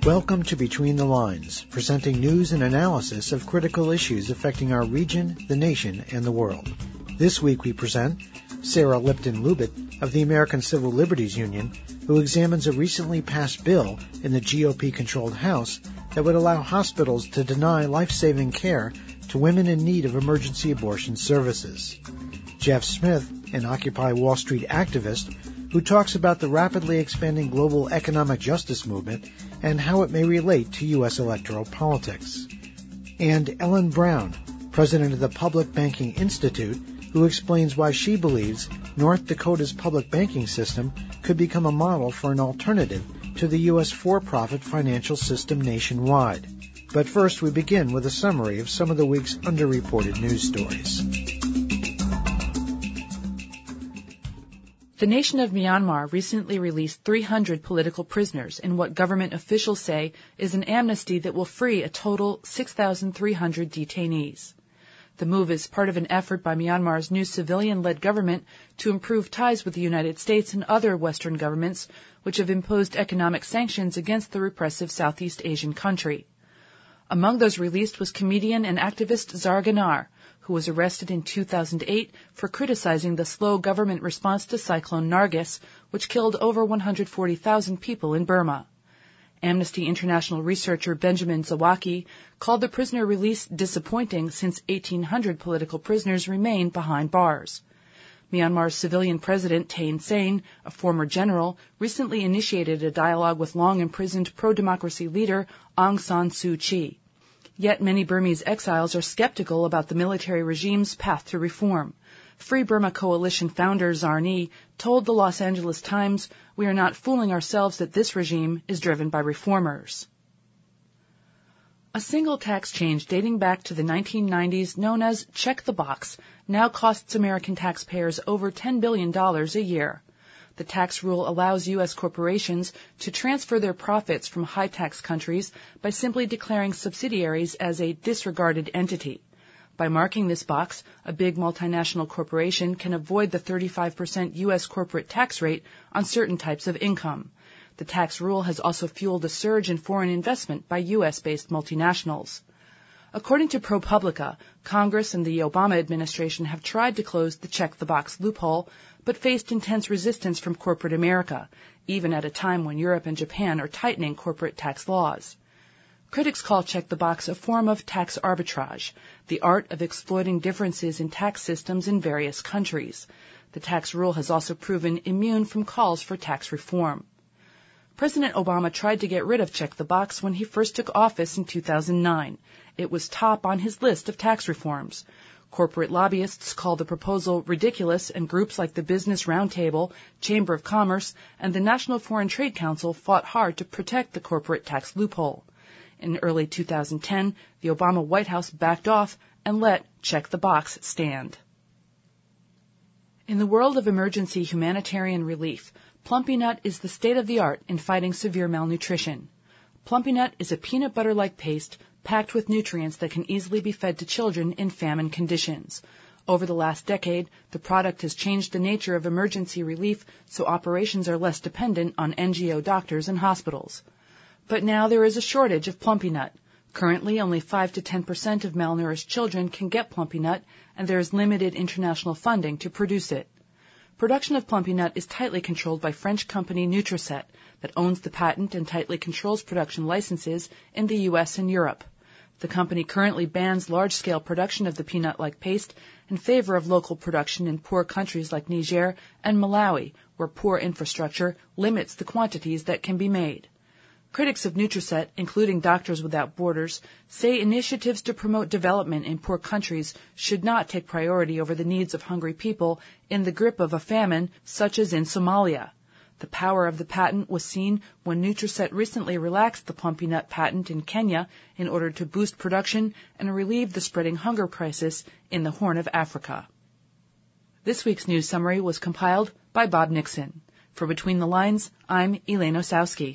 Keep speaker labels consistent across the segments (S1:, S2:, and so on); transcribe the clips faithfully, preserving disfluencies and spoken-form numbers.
S1: Welcome to Between the Lines, presenting news and analysis of critical issues affecting our region, the nation, and the world. This week we present Sarah Lipton-Lubit of the American Civil Liberties Union, who examines a recently passed bill in the G O P-controlled House that would allow hospitals to deny life-saving care to women in need of emergency abortion services. Jeff Smith, an Occupy Wall Street activist, who talks about the rapidly expanding global economic justice movement and how it may relate to U S electoral politics. And Ellen Brown, president of the Public Banking Institute, who explains why she believes North Dakota's public banking system could become a model for an alternative to the U S for-profit financial system nationwide. But first we begin with a summary of some of the week's underreported news stories.
S2: The nation of Myanmar recently released three hundred political prisoners in what government officials say is an amnesty that will free a total six thousand three hundred detainees. The move is part of an effort by Myanmar's new civilian-led government to improve ties with the United States and other Western governments which have imposed economic sanctions against the repressive Southeast Asian country. Among those released was comedian and activist Zar Ganar, who was arrested in two thousand eight for criticizing the slow government response to Cyclone Nargis, which killed over one hundred forty thousand people in Burma. Amnesty International researcher Benjamin Zawacki called the prisoner release disappointing since eighteen hundred political prisoners remain behind bars. Myanmar's civilian president Thein Sein, a former general, recently initiated a dialogue with long-imprisoned pro-democracy leader Aung San Suu Kyi. Yet many Burmese exiles are skeptical about the military regime's path to reform. Free Burma Coalition founder Zarni told the Los Angeles Times, "We are not fooling ourselves that this regime is driven by reformers." A single tax change dating back to the nineteen nineties known as Check the Box now costs American taxpayers over ten billion dollars a year. The tax rule allows U S corporations to transfer their profits from high-tax countries by simply declaring subsidiaries as a disregarded entity. By marking this box, a big multinational corporation can avoid the thirty-five percent U S corporate tax rate on certain types of income. The tax rule has also fueled a surge in foreign investment by U S-based multinationals. According to ProPublica, Congress and the Obama administration have tried to close the check-the-box loophole, but faced intense resistance from corporate America, even at a time when Europe and Japan are tightening corporate tax laws. Critics call check-the-box a form of tax arbitrage, the art of exploiting differences in tax systems in various countries. The tax rule has also proven immune from calls for tax reform. President Obama tried to get rid of check-the-box when he first took office in two thousand nine. It was top on his list of tax reforms. Corporate lobbyists called the proposal ridiculous, and groups like the Business Roundtable, Chamber of Commerce, and the National Foreign Trade Council fought hard to protect the corporate tax loophole. In early two thousand ten, the Obama White House backed off and let Check the Box stand. In the world of emergency humanitarian relief, Plumpy-Nut is the state-of-the-art in fighting severe malnutrition. Plumpy-Nut is a peanut butter-like paste packed with nutrients that can easily be fed to children in famine conditions. Over the last decade, the product has changed the nature of emergency relief so operations are less dependent on N G O doctors and hospitals. But now there is a shortage of Plumpy-Nut. Currently, only five to ten percent of malnourished children can get Plumpy-Nut, and there is limited international funding to produce it. Production of Plumpy-Nut is tightly controlled by French company Nutriset that owns the patent and tightly controls production licenses in the U S and Europe. The company currently bans large-scale production of the peanut-like paste in favor of local production in poor countries like Niger and Malawi, where poor infrastructure limits the quantities that can be made. Critics of Nutriset, including Doctors Without Borders, say initiatives to promote development in poor countries should not take priority over the needs of hungry people in the grip of a famine such as in Somalia. The power of the patent was seen when Nutriset recently relaxed the Plumpy-Nut patent in Kenya in order to boost production and relieve the spreading hunger crisis in the Horn of Africa. This week's news summary was compiled by Bob Nixon. For Between the Lines, I'm Elaine Osowski.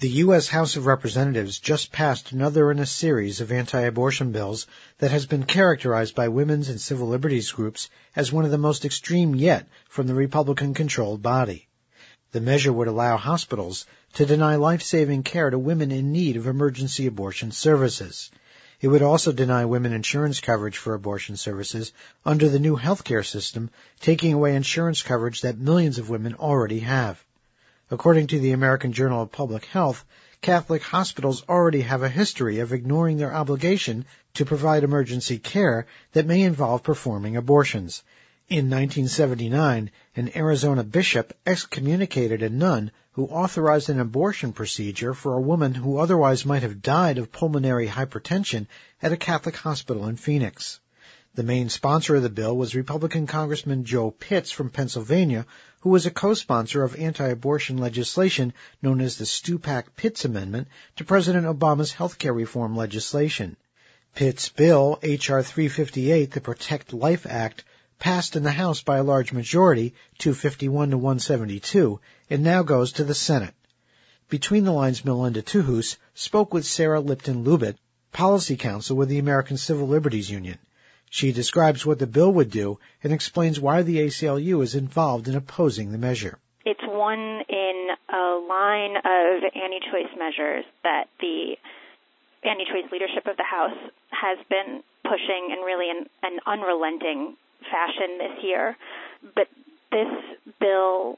S1: The U S House of Representatives just passed another in a series of anti-abortion bills that has been characterized by women's and civil liberties groups as one of the most extreme yet from the Republican-controlled body. The measure would allow hospitals to deny life-saving care to women in need of emergency abortion services. It would also deny women insurance coverage for abortion services under the new healthcare system, taking away insurance coverage that millions of women already have. According to the American Journal of Public Health, Catholic hospitals already have a history of ignoring their obligation to provide emergency care that may involve performing abortions. In nineteen seventy-nine, an Arizona bishop excommunicated a nun who authorized an abortion procedure for a woman who otherwise might have died of pulmonary hypertension at a Catholic hospital in Phoenix. The main sponsor of the bill was Republican Congressman Joe Pitts from Pennsylvania, who was a co-sponsor of anti-abortion legislation known as the Stupak-Pitts Amendment to President Obama's health care reform legislation. Pitts' bill, H R three fifty-eight, the Protect Life Act, passed in the House by a large majority, two fifty-one to one seventy-two, and now goes to the Senate. Between the Lines, Melinda Tuhus spoke with Sarah Lipton-Lubit, policy counsel with the American Civil Liberties Union. She describes what the bill would do and explains why the A C L U is involved in opposing the measure.
S3: It's one in a line of anti-choice measures that the anti-choice leadership of the House has been pushing in really an, an unrelenting fashion this year. But this bill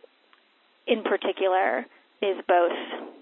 S3: in particular is both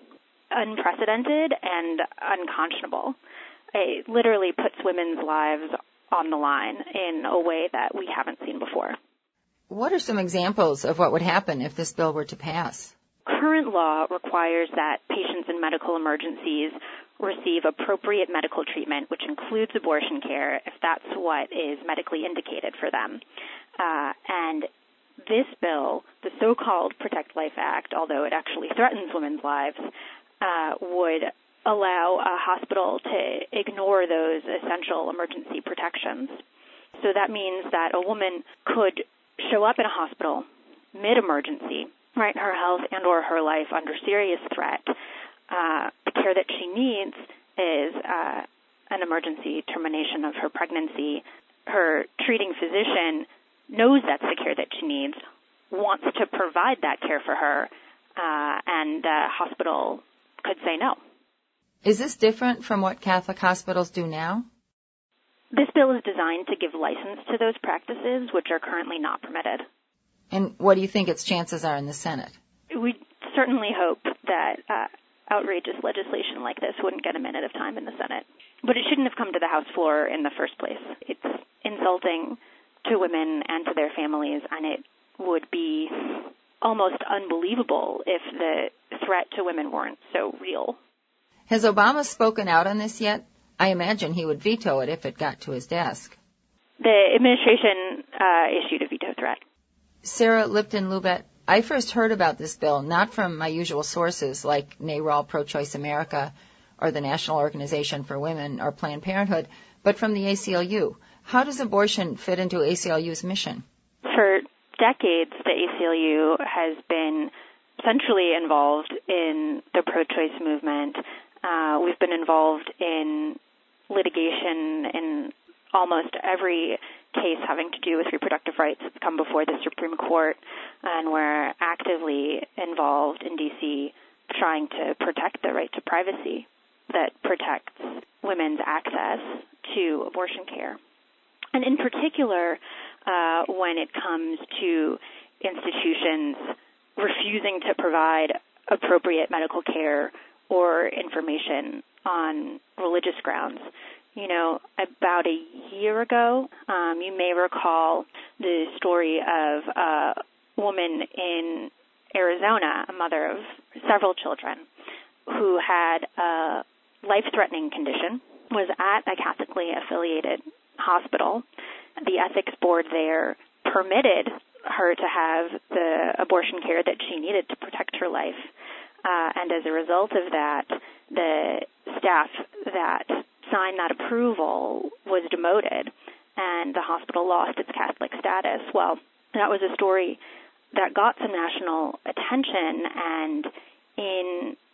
S3: unprecedented and unconscionable. It literally puts women's lives on the line in a way that we haven't seen before.
S4: What are some examples of what would happen if this bill were to pass?
S3: Current law requires that patients in medical emergencies receive appropriate medical treatment, which includes abortion care, if that's what is medically indicated for them. Uh, and this bill, the so-called Protect Life Act, although it actually threatens women's lives, uh, would allow a hospital to ignore those essential emergency protections. So that means that a woman could show up in a hospital mid-emergency, right, her health and or her life under serious threat. Uh, the care that she needs is uh, an emergency termination of her pregnancy. Her treating physician knows that's the care that she needs, wants to provide that care for her, uh, and the hospital could say no.
S4: Is this different from what Catholic hospitals do now?
S3: This bill is designed to give license to those practices, which are currently not permitted.
S4: And what do you think its chances are in the Senate?
S3: We certainly hope that uh, outrageous legislation like this wouldn't get a minute of time in the Senate. But it shouldn't have come to the House floor in the first place. It's insulting to women and to their families, and it would be almost unbelievable if the threat to women weren't so real.
S4: Has Obama spoken out on this yet? I imagine he would veto it if it got to his desk.
S3: The administration uh, issued a veto threat.
S4: Sarah Lipton-Lubit, I first heard about this bill not from my usual sources like NARAL, Pro-Choice America, or the National Organization for Women, or Planned Parenthood, but from the A C L U. How does abortion fit into A C L U's mission?
S3: For decades, the A C L U has been centrally involved in the pro-choice movement. Uh, we've been involved in litigation in almost every case having to do with reproductive rights that's come before the Supreme Court, and we're actively involved in D C trying to protect the right to privacy that protects women's access to abortion care. And in particular, uh, when it comes to institutions refusing to provide appropriate medical care or information on religious grounds. You know, about a year ago, um, you may recall the story of a woman in Arizona, a mother of several children, who had a life-threatening condition, was at a Catholically affiliated hospital. The ethics board there permitted her to have the abortion care that she needed to protect her life. Uh, and as a result of that, the staff that signed that approval was demoted, and the hospital lost its Catholic status. Well, that was a story that got some national attention, and in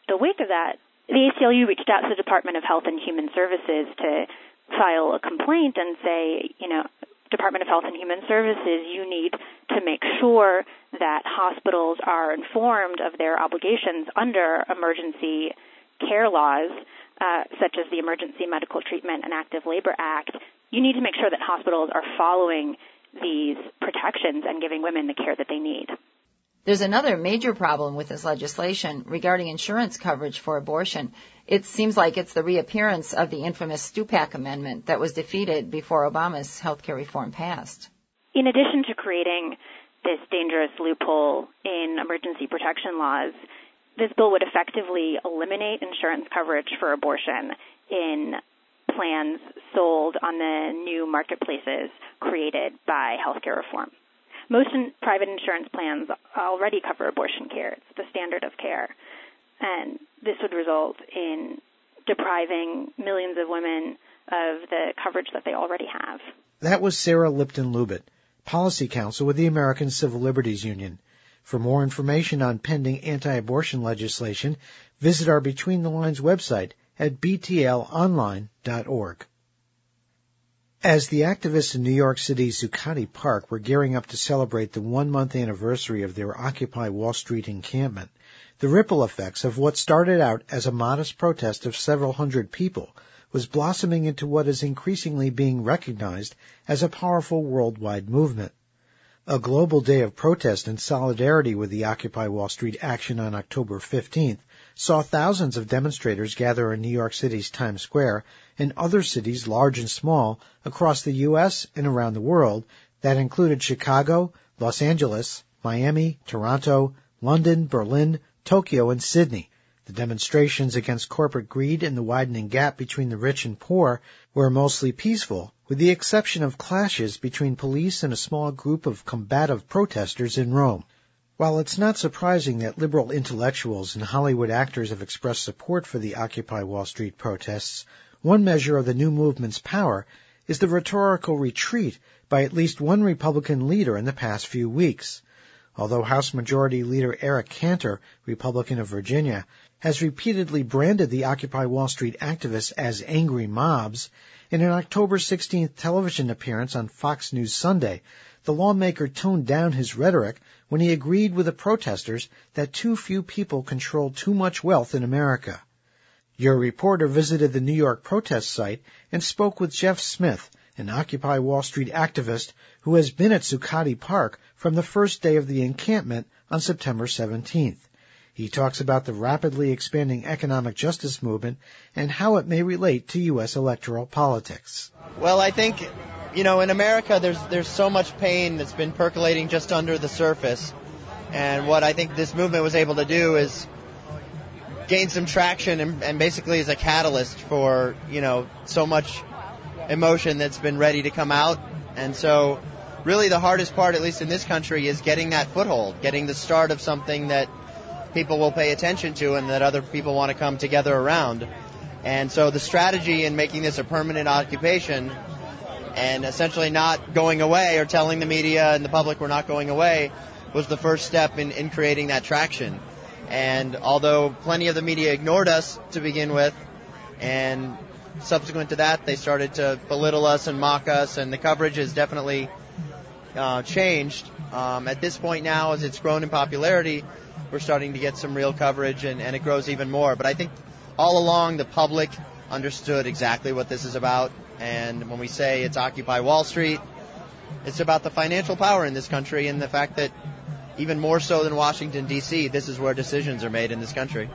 S3: the wake of that, the A C L U reached out to the Department of Health and Human Services to file a complaint and say, you know, Department of Health and Human Services, you need to make sure that hospitals are informed of their obligations under emergency care laws, uh, such as the Emergency Medical Treatment and Active Labor Act. You need to make sure that hospitals are following these protections and giving women the care that they need.
S4: There's another major problem with this legislation regarding insurance coverage for abortion. It seems like it's the reappearance of the infamous Stupak Amendment that was defeated before Obama's health care reform passed.
S3: In addition to creating this dangerous loophole in emergency protection laws, this bill would effectively eliminate insurance coverage for abortion in plans sold on the new marketplaces created by healthcare reform. Most in private insurance plans already cover abortion care. It's the standard of care. And this would result in depriving millions of women of the coverage that they already have.
S1: That was Sarah Lipton-Lubit, Policy Counsel with the American Civil Liberties Union. For more information on pending anti-abortion legislation, visit our Between the Lines website at b t l online dot org. As the activists in New York City's Zuccotti Park were gearing up to celebrate the one-month anniversary of their Occupy Wall Street encampment, the ripple effects of what started out as a modest protest of several hundred people was blossoming into what is increasingly being recognized as a powerful worldwide movement. A global day of protest in solidarity with the Occupy Wall Street action on October fifteenth saw thousands of demonstrators gather in New York City's Times Square and other cities large and small across the U S and around the world that included Chicago, Los Angeles, Miami, Toronto, London, Berlin, Tokyo, and Sydney. The demonstrations against corporate greed and the widening gap between the rich and poor were mostly peaceful, with the exception of clashes between police and a small group of combative protesters in Rome. While it's not surprising that liberal intellectuals and Hollywood actors have expressed support for the Occupy Wall Street protests, one measure of the new movement's power is the rhetorical retreat by at least one Republican leader in the past few weeks. Although House Majority Leader Eric Cantor, Republican of Virginia, has repeatedly branded the Occupy Wall Street activists as angry mobs, in an October sixteenth television appearance on Fox News Sunday, the lawmaker toned down his rhetoric when he agreed with the protesters that too few people control too much wealth in America. Your reporter visited the New York protest site and spoke with Jeff Smith, an Occupy Wall Street activist who has been at Zuccotti Park from the first day of the encampment on September seventeenth. He talks about the rapidly expanding economic justice movement and how it may relate to U S electoral politics.
S5: Well, I think, you know, in America there's there's so much pain that's been percolating just under the surface. And what I think this movement was able to do is gain some traction and, and basically is a catalyst for, you know, so much emotion that's been ready to come out. And so really the hardest part, at least in this country, is getting that foothold, getting the start of something that people will pay attention to and that other people want to come together around. And so the strategy in making this a permanent occupation and essentially not going away or telling the media and the public we're not going away was the first step in, in creating that traction. And although plenty of the media ignored us to begin with, and subsequent to that they started to belittle us and mock us, and the coverage has definitely uh, changed. Um, at this point now, as it's grown in popularity, we're starting to get some real coverage, and, and it grows even more. But I think all along the public understood exactly what this is about. And when we say it's Occupy Wall Street, it's about the financial power in this country and the fact that even more so than Washington, D C, this is where decisions are made in this country.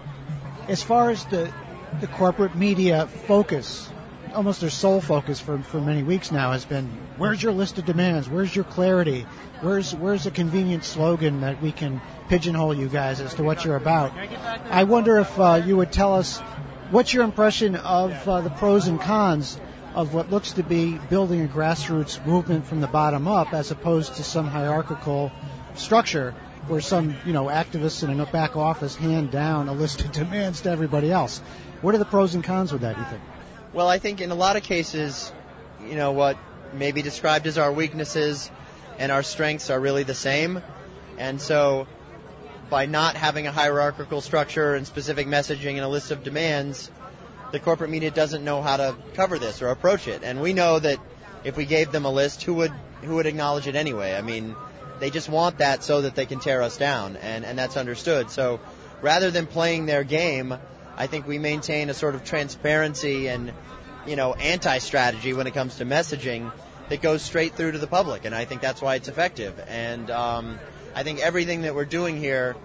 S6: As far as the the corporate media focus, almost their sole focus for, for many weeks now has been, where's your list of demands? Where's your clarity? Where's where's a convenient slogan that we can pigeonhole you guys as to what you're about? I wonder if uh, you would tell us what's your impression of uh, the pros and cons of what looks to be building a grassroots movement from the bottom up as opposed to some hierarchical structure where some, you know, activists in a back office hand down a list of demands to everybody else. What are the pros and cons with that, you think?
S5: Well, I think in a lot of cases, you know, what may be described as our weaknesses and our strengths are really the same. And so by not having a hierarchical structure and specific messaging and a list of demands, the corporate media doesn't know how to cover this or approach it. And we know that if we gave them a list, who would who would acknowledge it anyway? I mean, they just want that so that they can tear us down, and, and that's understood. So rather than playing their game, I think we maintain a sort of transparency and, you know, anti-strategy when it comes to messaging that goes straight through to the public, and I think that's why it's effective. And um, I think everything that we're doing here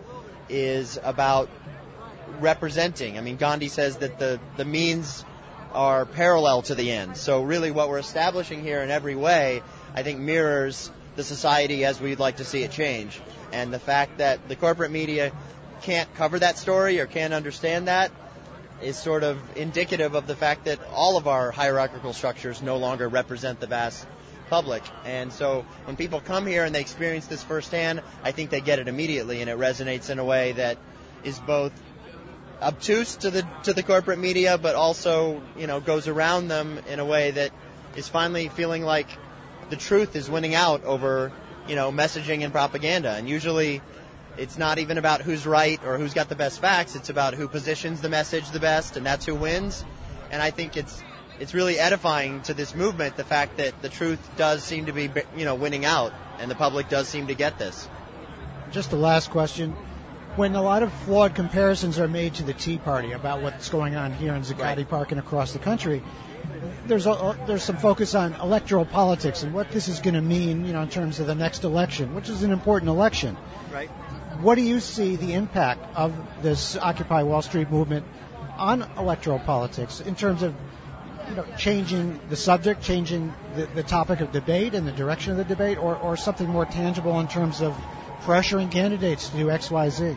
S5: is about representing. I mean, Gandhi says that the, the means are parallel to the end. So really what we're establishing here in every way, I think, mirrors the society as we'd like to see it change. And the fact that the corporate media can't cover that story or can't understand that is sort of indicative of the fact that all of our hierarchical structures no longer represent the vast public. And so when people come here and they experience this firsthand, I think they get it immediately, and it resonates in a way that is both obtuse to the to the corporate media, but also, you know, goes around them in a way that is finally feeling like the truth is winning out over, you know, messaging and propaganda. And usually it's not even about who's right or who's got the best facts. It's about who positions the message the best, and that's who wins. And I think it's it's really edifying to this movement, the fact that the truth does seem to be, you know, winning out, and the public does seem to get this.
S6: Just the last question. When a lot of flawed comparisons are made to the Tea Party about what's going on here in Zuccotti
S5: Right.
S6: Park and across the country, there's a, there's some focus on electoral politics and what this is going to mean, you know, in terms of the next election, which is an important election.
S5: Right.
S6: What do you see the impact of this Occupy Wall Street movement on electoral politics in terms of, you know, changing the subject, changing the, the topic of debate and the direction of the debate, or, or something more tangible in terms of pressuring candidates to do X, Y, Z?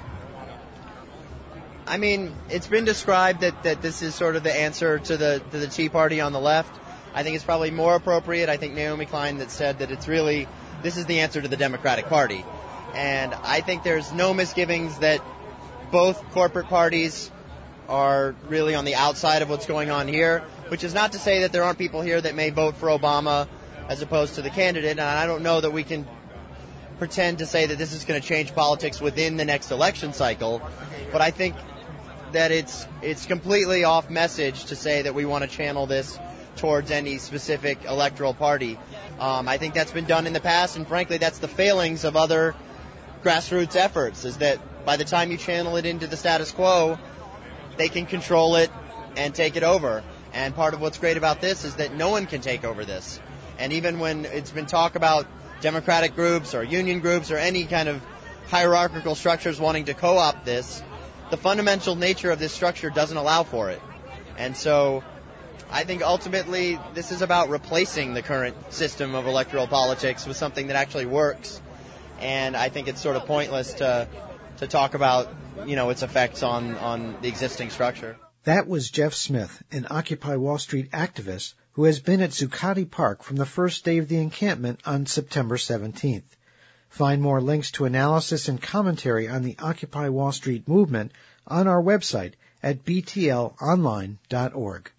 S5: I mean, it's been described that, that this is sort of the answer to the to the Tea Party on the left. I think it's probably more appropriate. I think Naomi Klein that said that it's really, this is the answer to the Democratic Party. And I think there's no misgivings that both corporate parties are really on the outside of what's going on here, which is not to say that there aren't people here that may vote for Obama as opposed to the candidate. And I don't know that we can pretend to say that this is going to change politics within the next election cycle. But I think that it's it's completely off message to say that we want to channel this towards any specific electoral party. Um, I think that's been done in the past, and frankly, that's the failings of other grassroots efforts, is that by the time you channel it into the status quo, they can control it and take it over. And part of what's great about this is that no one can take over this. And even when it's been talk about democratic groups or union groups or any kind of hierarchical structures wanting to co-opt this, the fundamental nature of this structure doesn't allow for it. And so I think ultimately this is about replacing the current system of electoral politics with something that actually works. And I think it's sort of pointless to to talk about, you know, its effects on, on the existing structure.
S1: That was Jeff Smith, an Occupy Wall Street activist who has been at Zuccotti Park from the first day of the encampment on September seventeenth. Find more links to analysis and commentary on the Occupy Wall Street movement on our website at b t l online dot org.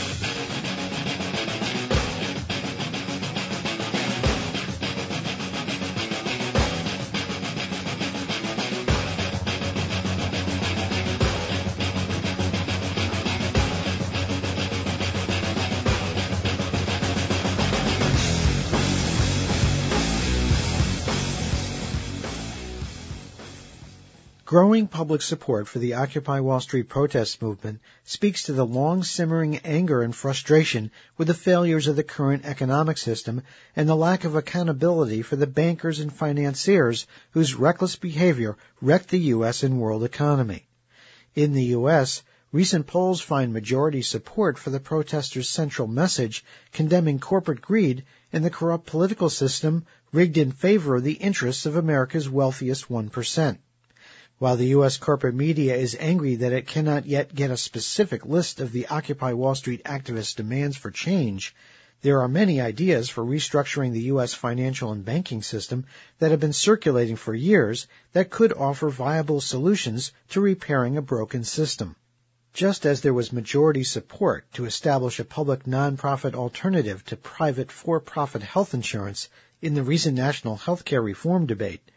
S1: Growing public support for the Occupy Wall Street protest movement speaks to the long-simmering anger and frustration with the failures of the current economic system and the lack of accountability for the bankers and financiers whose reckless behavior wrecked the U S and world economy. In the U S, recent polls find majority support for the protesters' central message condemning corporate greed and the corrupt political system rigged in favor of the interests of America's wealthiest one percent. While the U S corporate media is angry that it cannot yet get a specific list of the Occupy Wall Street activists' demands for change, there are many ideas for restructuring the U S financial and banking system that have been circulating for years that could offer viable solutions to repairing a broken system. Just as there was majority support to establish a public nonprofit alternative to private for-profit health insurance in the recent national health care reform debate,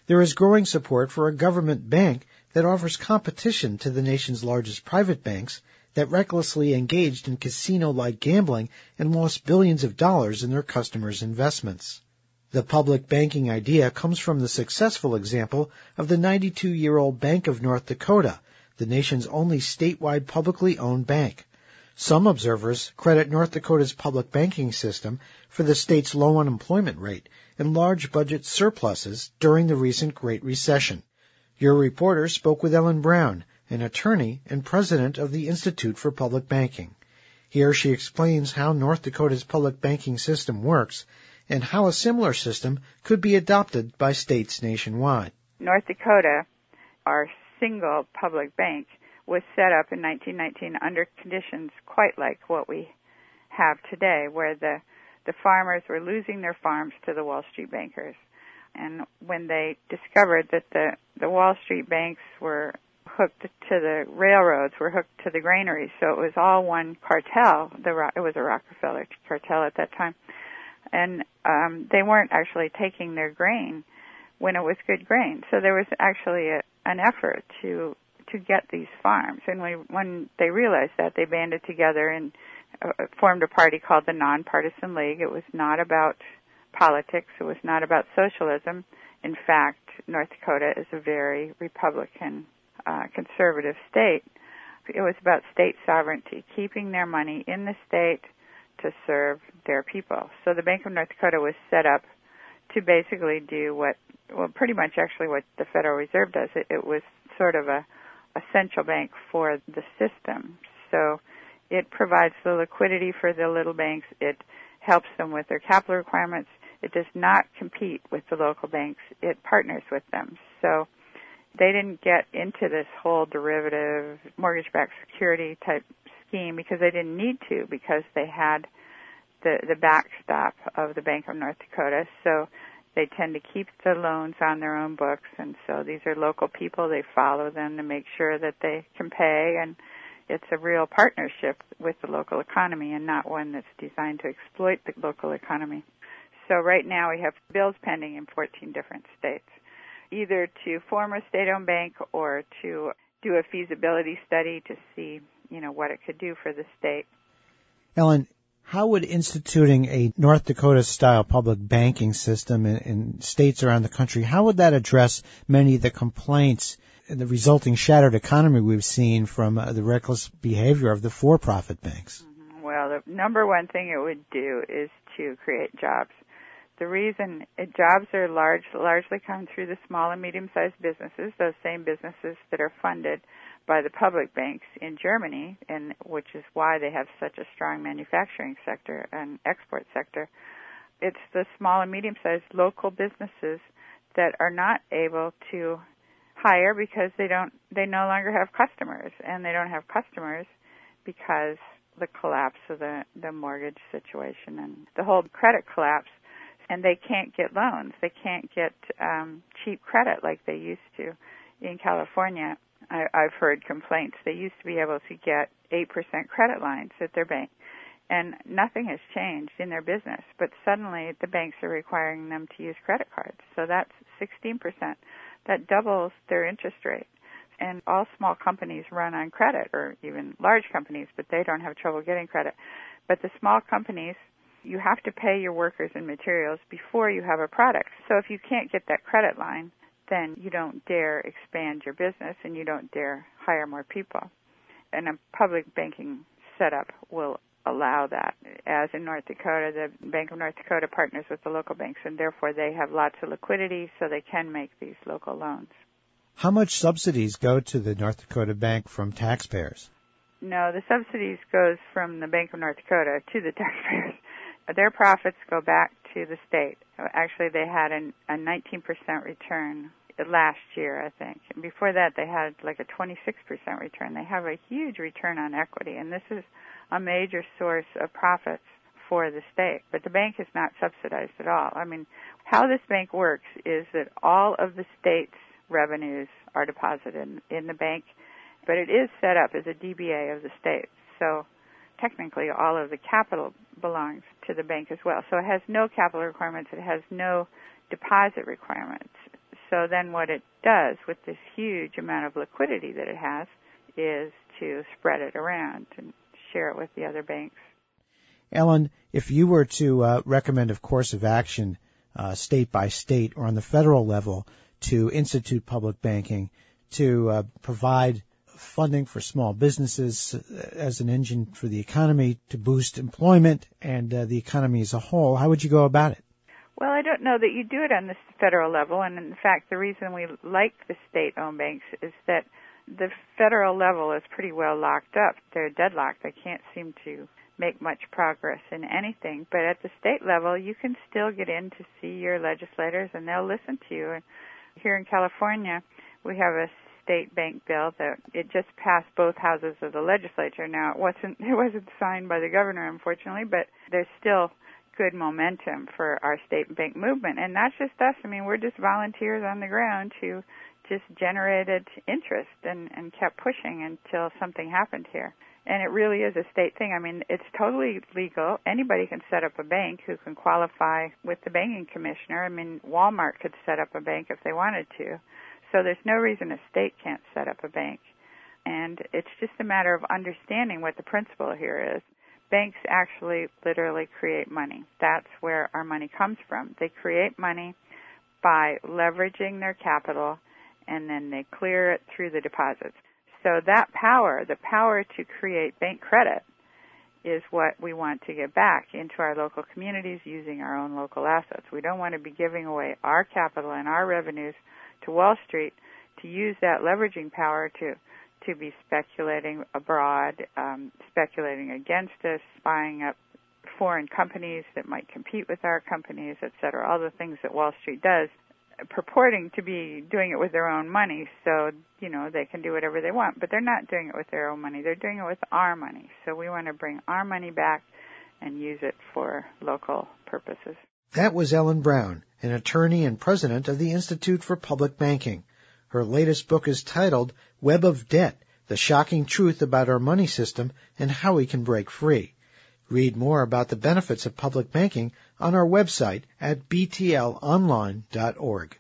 S1: There is growing support for a government bank that offers competition to the nation's largest private banks that recklessly engaged in casino-like gambling and lost billions of dollars in their customers' investments. The public banking idea comes from the successful example of the ninety-two-year-old Bank of North Dakota, the nation's only statewide publicly owned bank. Some observers credit North Dakota's public banking system for the state's low unemployment rate and large budget surpluses during the recent Great Recession. Your reporter spoke with Ellen Brown, an attorney and president of the Institute for Public Banking. Here she explains how North Dakota's public banking system works and how a similar system could be adopted by states nationwide.
S7: North Dakota, our single public bank, was set up in nineteen nineteen under conditions quite like what we have today, where the, the farmers were losing their farms to the Wall Street bankers. And when they discovered that the, the Wall Street banks were hooked to the railroads, were hooked to the granaries, so it was all one cartel. The, it was a Rockefeller cartel at that time. And um, they weren't actually taking their grain when it was good grain. So there was actually a, an effort to to get these farms. And we, when they realized that, they banded together and uh, formed a party called the Nonpartisan League. It was not about politics. It was not about socialism. In fact, North Dakota is a very Republican, uh, conservative state. It was about state sovereignty, keeping their money in the state to serve their people. So the Bank of North Dakota was set up to basically do what, well, pretty much actually what the Federal Reserve does. It, it was sort of a, a central bank for the system. So it provides the liquidity for the little banks. It helps them with their capital requirements. It does not compete with the local banks. It partners with them. So they didn't get into this whole derivative mortgage-backed security type scheme because they didn't need to, because they had the, the backstop of the Bank of North Dakota. So they tend to keep the loans on their own books, and so these are local people. They follow them to make sure that they can pay, and it's a real partnership with the local economy and not one that's designed to exploit the local economy. So right now we have bills pending in fourteen different states, either to form a state-owned bank or to do a feasibility study to see, you know, what it could do for the state.
S1: Ellen, how would instituting a North Dakota-style public banking system in, in states around the country, how would that address many of the complaints and the resulting shattered economy we've seen from uh, the reckless behavior of the for-profit banks?
S7: Mm-hmm. Well, the number one thing it would do is to create jobs. The reason it, jobs are large, largely come through the small and medium-sized businesses, those same businesses that are funded by the public banks in Germany, and which is why they have such a strong manufacturing sector and export sector. It's the small and medium-sized local businesses that are not able to hire because they don't, they no longer have customers, and they don't have customers because the collapse of the, the mortgage situation and the whole credit collapse, and they can't get loans. They can't get um, cheap credit like they used to in California. I, I've heard complaints. They used to be able to get eight percent credit lines at their bank, and nothing has changed in their business. But suddenly the banks are requiring them to use credit cards. So that's sixteen percent. That doubles their interest rate. And all small companies run on credit, or even large companies, but they don't have trouble getting credit. But the small companies, you have to pay your workers and materials before you have a product. So if you can't get that credit line, then you don't dare expand your business and you don't dare hire more people. And a public banking setup will allow that. As in North Dakota, the Bank of North Dakota partners with the local banks, and therefore they have lots of liquidity so they can make these local loans.
S1: How much subsidies go to the North Dakota Bank from taxpayers?
S7: No, the subsidies goes from the Bank of North Dakota to the taxpayers. Their profits go back to the state. Actually, they had an, a nineteen percent return last year, I think. And before that, they had like a twenty-six percent return. They have a huge return on equity, and this is a major source of profits for the state. But the bank is not subsidized at all. I mean, how this bank works is that all of the state's revenues are deposited in, in the bank, but it is set up as a D B A of the state. So technically all of the capital belongs to the bank as well. So it has no capital requirements. It has no deposit requirements. so then what it does with this huge amount of liquidity that it has is to spread it around and share it with the other banks.
S1: Ellen, if you were to uh, recommend a course of action uh, state by state or on the federal level to institute public banking, to uh, provide funding for small businesses as an engine for the economy, to boost employment and uh, the economy as a whole, how would you go about it?
S7: Well, I don't know that you do it on the federal level, and in fact, the reason we like the state-owned banks is that the federal level is pretty well locked up. They're deadlocked. They can't seem to make much progress in anything. But at the state level, you can still get in to see your legislators, and they'll listen to you. And here in California, we have a state bank bill that it just passed both houses of the legislature. Now, it wasn't it wasn't signed by the governor, unfortunately, but there's still good momentum for our state bank movement. And that's just us. I mean, we're just volunteers on the ground who just generated interest and, and kept pushing until something happened here. And it really is a state thing. I mean, it's totally legal. Anybody can set up a bank who can qualify with the banking commissioner. I mean, Walmart could set up a bank if they wanted to. So there's no reason a state can't set up a bank. And it's just a matter of understanding what the principle here is. Banks actually literally create money. That's where our money comes from. They create money by leveraging their capital, and then they clear it through the deposits. So that power, the power to create bank credit, is what we want to get back into our local communities using our own local assets. We don't want to be giving away our capital and our revenues to Wall Street to use that leveraging power to to be speculating abroad, um, speculating against us, buying up foreign companies that might compete with our companies, et cetera, all the things that Wall Street does, purporting to be doing it with their own money so, you know, they can do whatever they want. But they're not doing it with their own money. They're doing it with our money. So we want to bring our money back and use it for local purposes.
S1: That was Ellen Brown, an attorney and president of the Institute for Public Banking. Her latest book is titled Web of Debt, The Shocking Truth About Our Money System and How We Can Break Free. Read more about the benefits of public banking on our website at b t l online dot org.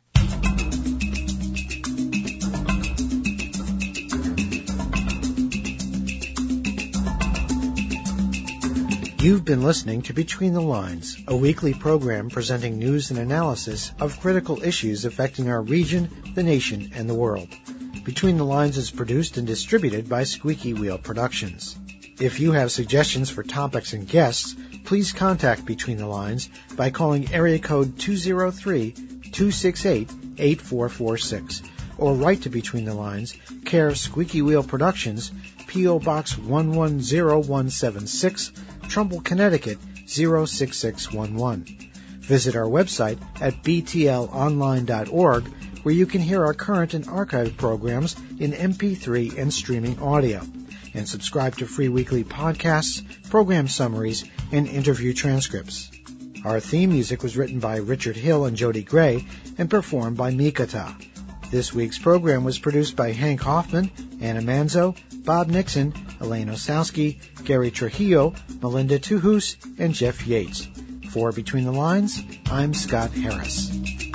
S1: You've been listening to Between the Lines, a weekly program presenting news and analysis of critical issues affecting our region, the nation, and the world. Between the Lines is produced and distributed by Squeaky Wheel Productions. If you have suggestions for topics and guests, please contact Between the Lines by calling area code two oh three, two six eight, eight four four six or write to Between the Lines, care of Squeaky Wheel Productions, P O. Box one one zero one seven six, Trumbull, Connecticut zero six six one one. Visit our website at b t l online dot org, where you can hear our current and archived programs in M P three and streaming audio, and subscribe to free weekly podcasts, program summaries, and interview transcripts. Our theme music was written by Richard Hill and Jody Gray and performed by Mikata. This week's program was produced by Hank Hoffman, Anna Manzo, Bob Nixon, Elaine Osowski, Gary Trujillo, Melinda Tuhus, and Jeff Yates. For Between the Lines, I'm Scott Harris.